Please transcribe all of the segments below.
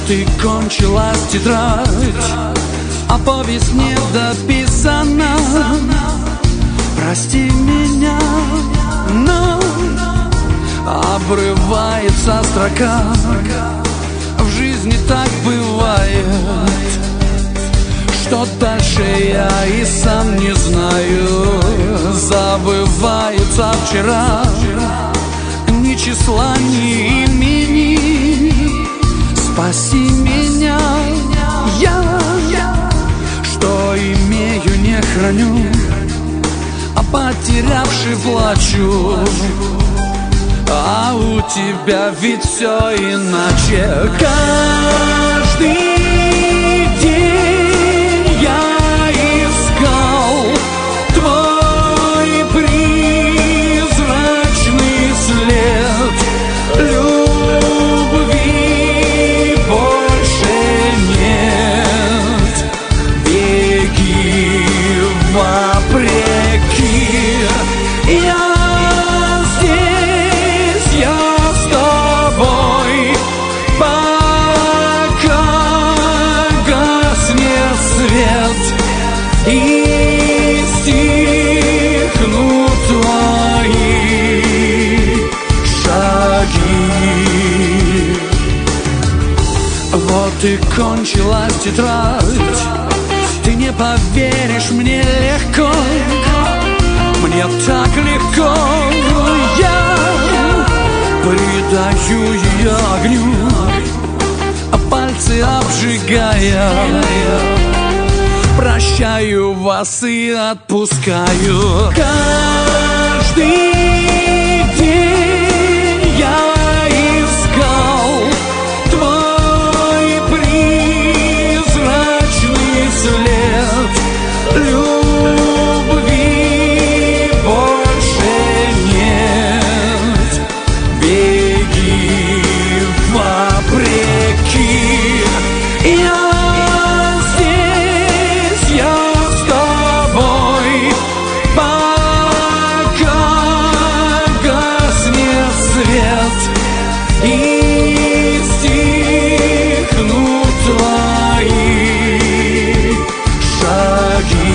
и кончилась тетрадь, а повесть не дописана. Прости меня, но обрывается строка. В жизни так бывает, что дальше я и сам не знаю. Забывается вчера, ни числа, ни имени. Спаси меня, я, что имею, не храню, а потерявший плачу. А у тебя ведь все иначе. Каждый день я искал твой призрачный след. Любви больше нет. Беги вопреки. И стихнут твои шаги. Вот и кончилась тетрадь. Ты не поверишь, мне легко, мне так легко. Я придаю ее огню, а пальцы обжигая. Прощаю вас и отпускаю. Каждый день я искал твой призрачный след. Любви больше нет. Беги вопреки. И стихнут твои шаги.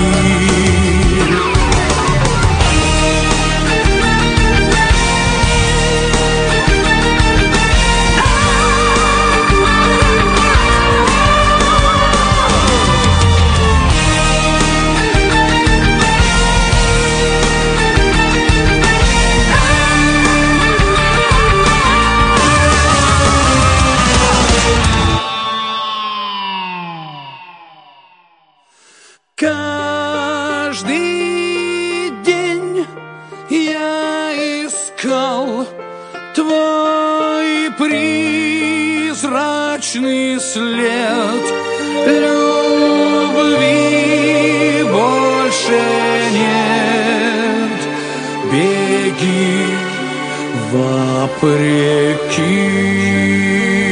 Каждый день я искал твой призрачный след. Любви больше нет. Беги вопреки.